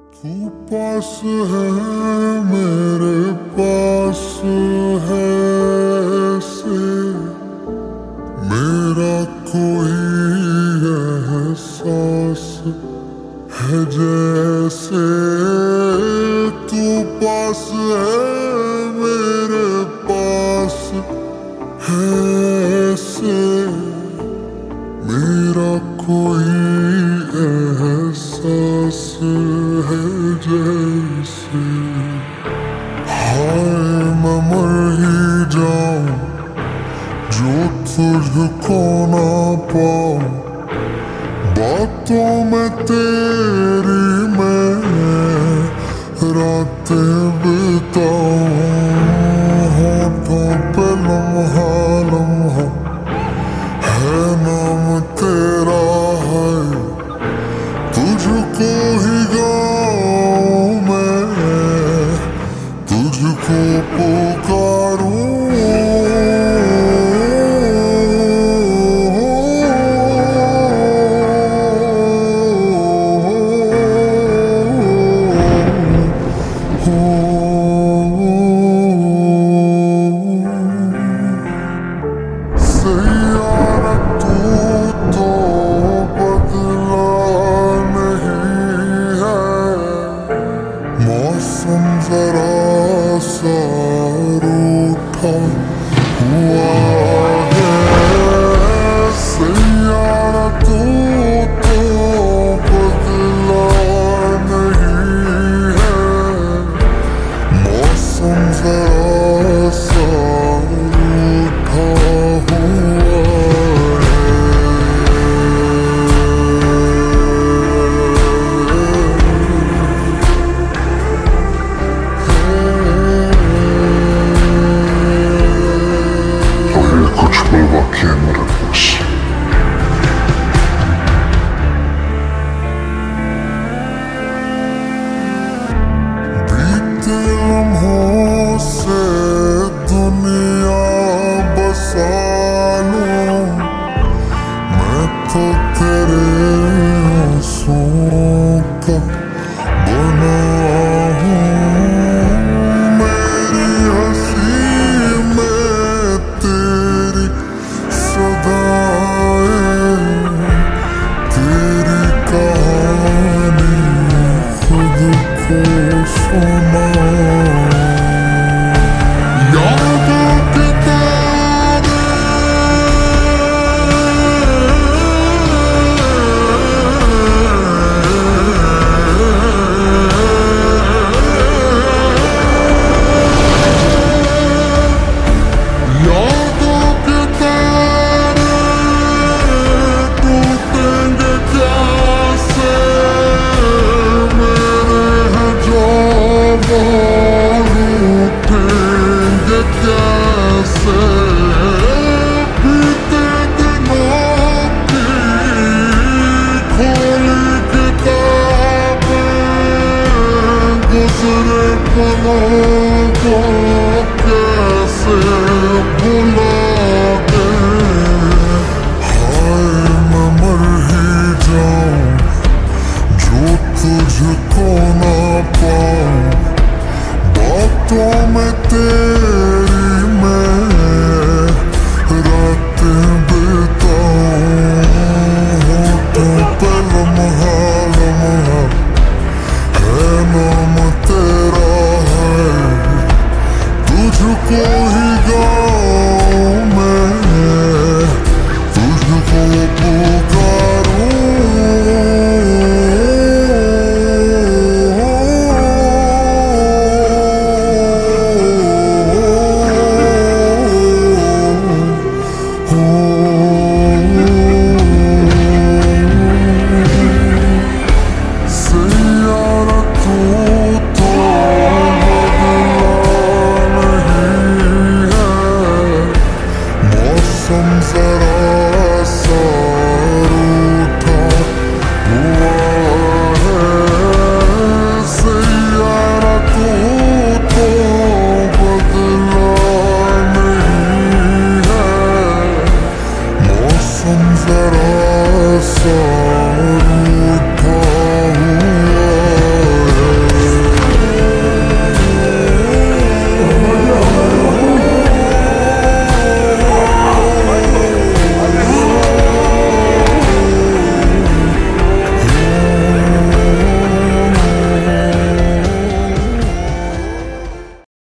तू पास है, मेरे पास है से मेरा कोई एहसास है जैसे। तू पास है, मेरे पास है से मेरा कोई एहसास है जैसे। हाय मैं मर ही जाऊं जो तुझको ना पाऊं, बातों में तेरी मैं रातें बिताऊं। होठों पे लम्हा लम्हा है नाम तेरा है, तुझको ही गाऊं मैं, तुझको पुकारूं। सैयारा तू तो बदला नहीं है, मौसम जरा सा रूठा हुआ है। सैयारा तू तो बदला नहीं है, मौसम जरा सा रूठा हुआ कुछ पल बाकी है मेरे पास। बीते लम्हों से दुनिया बसा लूं, मैं तो तेरे आंसुओं का बना हूँ। मेरी हंसी में तेरी सदाएं, तेरी कहानी खुद को सुना। यादों के तारे यादों के तारे टूटेंगे कैसे, मेरे हैं जो वो रूठेंगे कैसे। बीते दिनों की खोली किताबें, गुजरे पलों को कैसे भुला दें। हाय मैं मर ही जाऊं जो तुझको ना पाऊं, बातों में तेरी